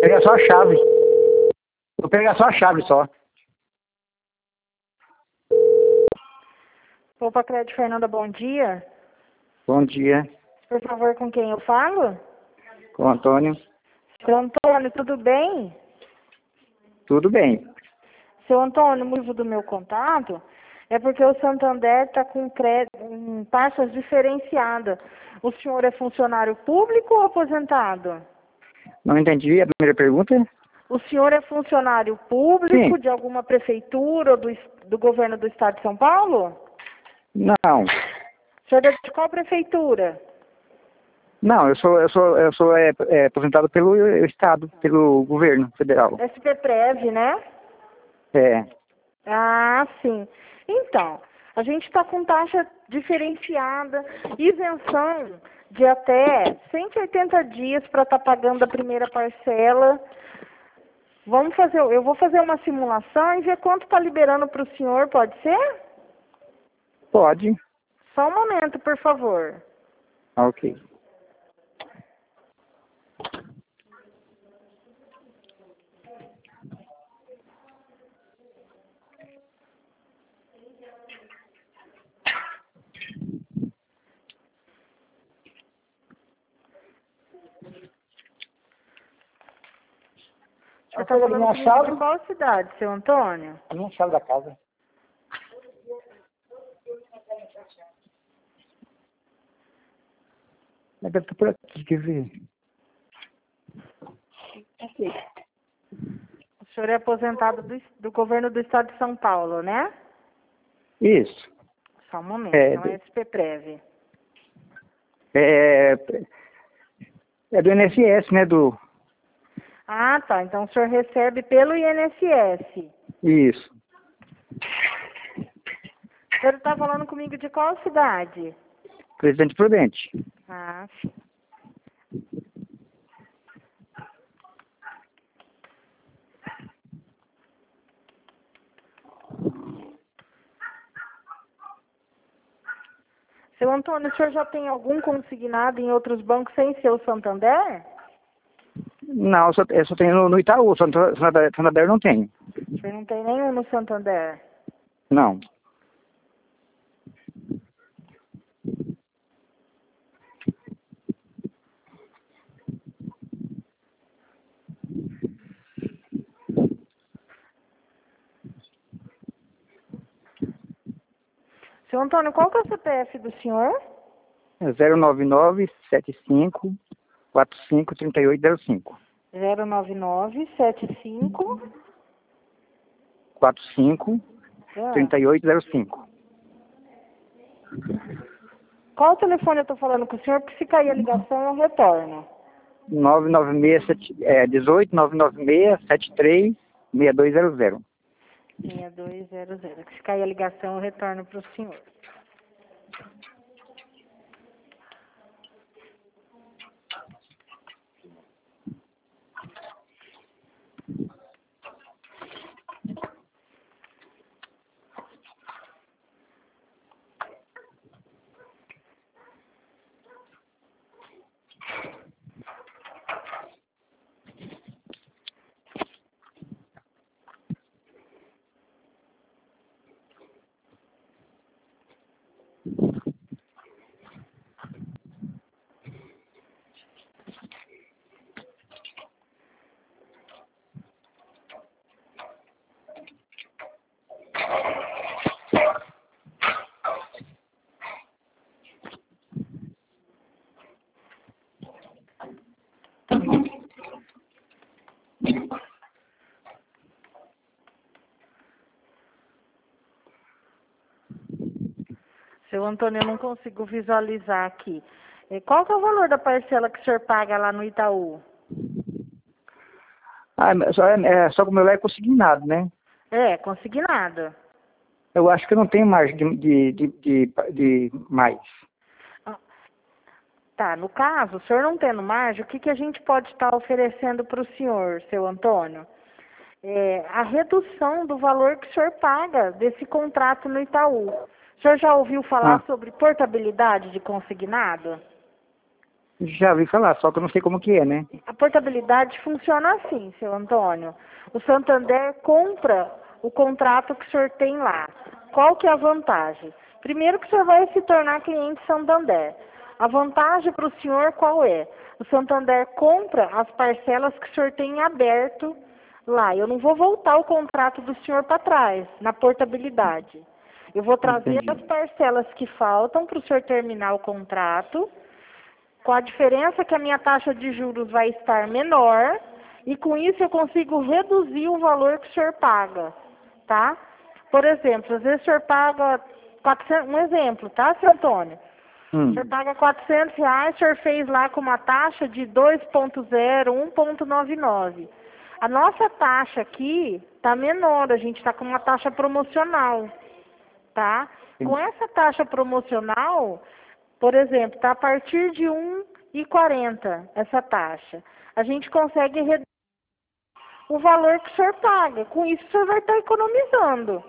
pegar só a chave. Vou pegar só a chave só. Opa, Crédito Fernanda, bom dia. Bom dia. Por favor, com quem eu falo? Com o Antônio. Seu Antônio, tudo bem? Tudo bem. Seu Antônio, o motivo do meu contato é porque o Santander está com taxas diferenciadas. O senhor é funcionário público ou aposentado? Não entendi a primeira pergunta? O senhor é funcionário público Sim. de alguma prefeitura ou do governo do estado de São Paulo? Não. O senhor é de qual prefeitura? Não, eu sou aposentado pelo Estado, pelo governo federal. SPPrev, né? É. Ah, sim. Então, a gente está com taxa diferenciada, isenção de até 180 dias para estar pagando a primeira parcela. Eu vou fazer uma simulação e ver quanto está liberando para o senhor, pode ser? Pode. Só um momento, por favor. Ok. O senhor está falando comigo de qual cidade, seu Antônio? A minha chave da casa. Mas deve estar por aqui, quer ver? Aqui. O senhor é aposentado do governo do estado de São Paulo, né? Isso. Só um momento, então é SPPrev. É do INSS, né? Ah, tá. Então o senhor recebe pelo INSS. Isso. O senhor está falando comigo de qual cidade? Presidente Prudente. Ah, sim. Seu Antônio, o senhor já tem algum consignado em outros bancos sem ser o Santander? Não, eu só tenho no Itaú. Santander não tem. O senhor não tem nenhum no Santander? Não. Seu Antônio, qual que é o CPF do senhor? É 09975 453805. 09975 453805. Qual telefone eu estou falando com o senhor? Porque se cair a ligação, eu retorno. 18 996 73 6200. 6200. Se cair a ligação, eu retorno para o senhor. Seu Antônio, eu não consigo visualizar aqui. Qual que é o valor da parcela que o senhor paga lá no Itaú? Ah, só que o meu lá é consignado, né? É, consignado. Eu acho que eu não tenho margem de mais. Ah, tá, no caso, o senhor não tendo margem, o que a gente pode estar oferecendo para o senhor, seu Antônio? A redução do valor que o senhor paga desse contrato no Itaú. O senhor já ouviu falar sobre portabilidade de consignado? Já vi falar, só que eu não sei como que é, né? A portabilidade funciona assim, seu Antônio. O Santander compra o contrato que o senhor tem lá. Qual que é a vantagem? Primeiro que o senhor vai se tornar cliente Santander. A vantagem para o senhor qual é? O Santander compra as parcelas que o senhor tem aberto lá. Eu não vou voltar o contrato do senhor para trás, na portabilidade. Eu vou trazer Entendi. as parcelas que faltam para o senhor terminar o contrato, com a diferença que a minha taxa de juros vai estar menor, e com isso eu consigo reduzir o valor que o senhor paga, tá? Por exemplo, às vezes o senhor paga 400, um exemplo, tá, seu Antônio? O senhor paga R$ 400, o senhor fez lá com uma taxa de 2,0, 1,99. A nossa taxa aqui está menor, a gente está com uma taxa promocional, tá? Com essa taxa promocional, por exemplo, está a partir de 1,40 essa taxa. A gente consegue reduzir o valor que o senhor paga. Com isso, o senhor vai estar economizando.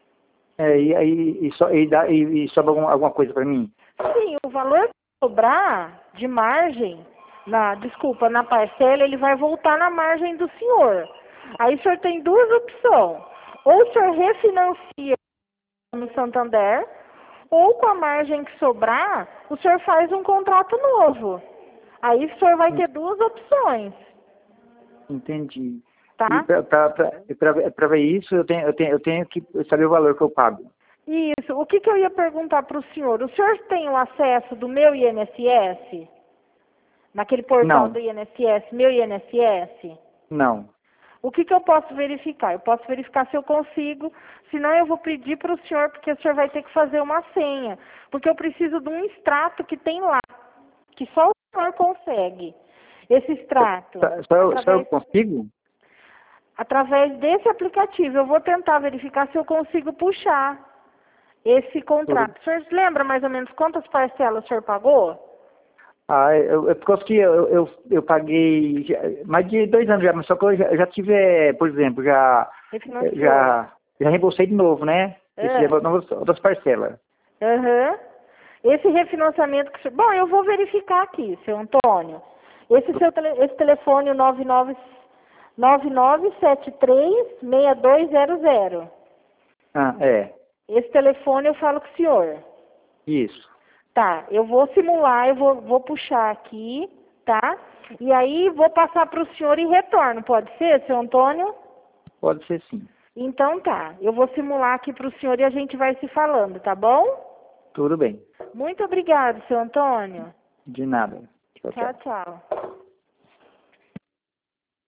E sobra alguma coisa para mim? Sim, o valor que sobrar de margem, na parcela, ele vai voltar na margem do senhor. Aí o senhor tem duas opções. Ou o senhor refinancia no Santander, ou com a margem que sobrar, o senhor faz um contrato novo. Aí o senhor vai ter duas opções. Entendi. Tá? E para ver isso, eu tenho que saber o valor que eu pago. Isso. O que eu ia perguntar para o senhor? O senhor tem o acesso do meu INSS? Naquele portal Não. do INSS, meu INSS? Não. O que eu posso verificar? Eu posso verificar se eu consigo, senão eu vou pedir para o senhor, porque o senhor vai ter que fazer uma senha. Porque eu preciso de um extrato que tem lá, que só o senhor consegue. Esse extrato. Só eu consigo? Através desse aplicativo. Eu vou tentar verificar se eu consigo puxar esse contrato. O senhor lembra mais ou menos quantas parcelas o senhor pagou? Porque que eu paguei mais de 2 anos já, mas só que eu já tive, por exemplo, já reembolsei de novo, né? Outras parcelas. Uhum. Esse refinanciamento que... Bom, eu vou verificar aqui, seu Antônio. Esse telefone, o 9973-6200. É. Esse telefone eu falo com o senhor. Isso. Tá, eu vou simular, eu vou puxar aqui, tá? E aí vou passar para o senhor e retorno, pode ser, seu Antônio? Pode ser sim. Então tá, eu vou simular aqui para o senhor e a gente vai se falando, tá bom? Tudo bem. Muito obrigado, seu Antônio. De nada. Tchau, tchau.